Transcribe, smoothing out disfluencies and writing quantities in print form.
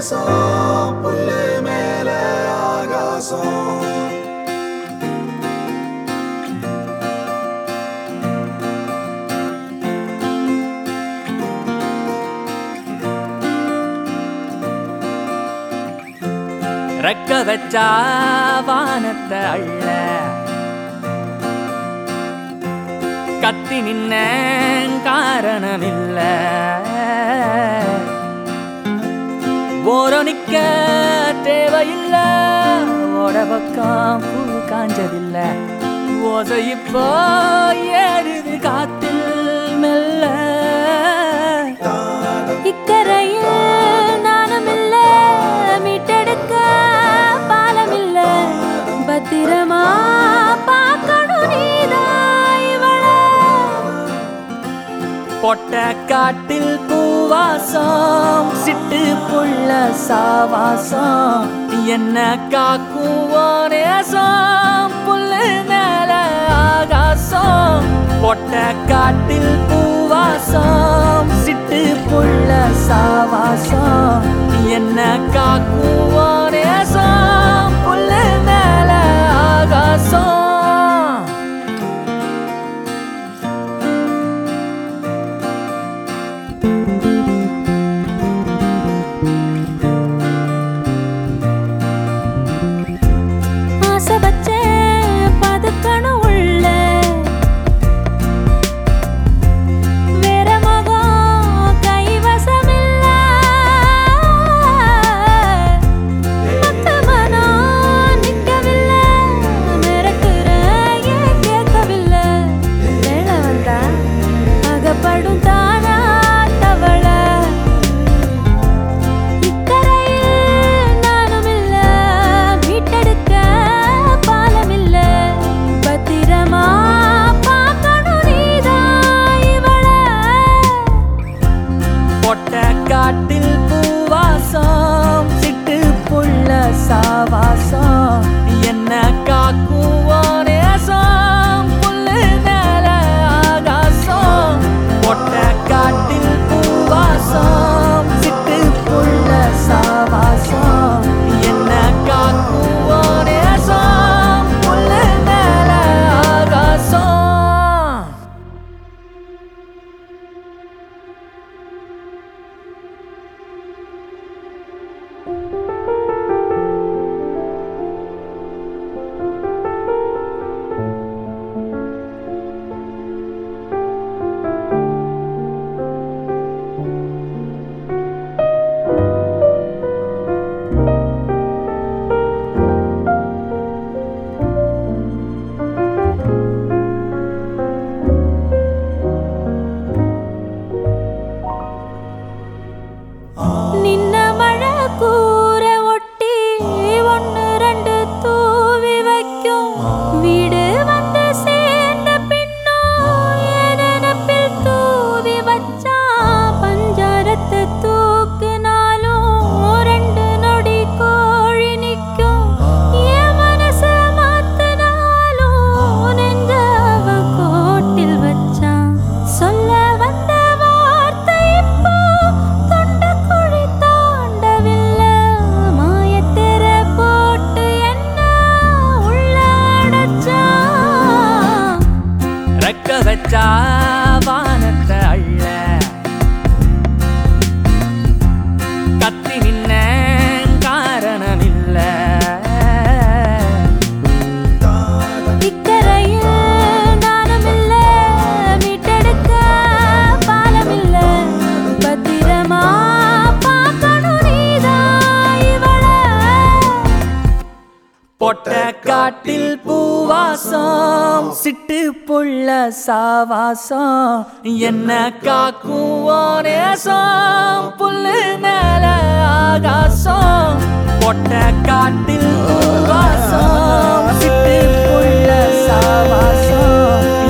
நேசம் புல்லு மேல ஆகாசம் ரெக்க வச்சா வானத்தை அள்ள கத்தி நின்ன காரணமில்ல ஓரணிக்க தேவையில்ல ஓட பக்கம் பூ காஞ்சதில்ல ஓசை இப்போ ஏறுது காத்தில் மெல்ல இக்கரையில் நானும் இல்ல மீட்டெடுக்க பாலம் இல்ல பத்திரமா பார்க்கணும் நீதான் இவள பொட்ட காட்டில் பூவாசம் சிட்டு புள்ள சாவாசம் என்ன காக்குவோ நேசம் புல்லு மேல ஆகாசம் பொட்ட காட்டில் பூவாசம் சிட்டு புள்ள சாவாசம் என்ன காக்குவோ நேசம் புல்லு மேல ஆகாசம் ஆசைப்பச்ச பதுக்கணும் உள்ள வேற மகம் கைவசமில்ல பத்து மனம் நிற்கவில்லை மிரக்குற ஏன் கேட்கவில்லை வேலை வந்தா அகப்படும் தானா தவள இக்கரையில் நானும் இல்ல மீட்டெடுக்க பாலம் இல்ல பத்திரமா பார்க்கணும் நீதான் இவள பொட்ட காட்டில் பூவாசம் சிட்டு புள்ள சாவாசம் என்ன காக்குவோ நேசம் புல்லு மேல ஆகாசம் பொட்ட காட்டில் பூவாசம் சிட்டு புள்ள சாவாசம் என்ன காக்குவோ நேசம் புல்லு மேல ஆகாசம் நின்ன மழை கூற ஒட்டி ஒன்னு ரெண்டு தூவி வைக்கும் வீடு வந்து சேர்ந்த பின்னும் எதனப்பில் தூவி வச்சா பஞ்சாரத்தை தூக்குனாலும் ரெண்டு நொடி கோழி நிற்கும் என் மனச மாத்தினாலும் நெஞ்ச அவன் கோட்டில் வச்சான் சொல்ல வந்த வார்த்தை இப்போ தொண்ட குழி தாண்டவில்லை மாயத்திர போட்டு என்ன உள்ள அடைச்சான் ரெக்க வச்சா வானத்தை அள்ள கத்தி நின்ன காரணமில்ல இக்கரையில் நானும் இல்ல மீட்டெடுக்க பாலம் இல்ல பத்திரமா பார்க்கணும் நீதான் இவள பொட்ட காட்டில் பூவாசம் சிட்டு புள்ள சாவாசம் என்ன காக்குவோ நேசம் புல்லு மேல ஆகாசம் பொட்ட காட்டில் பூவாசம் சிட்டு புள்ள சாவாசம்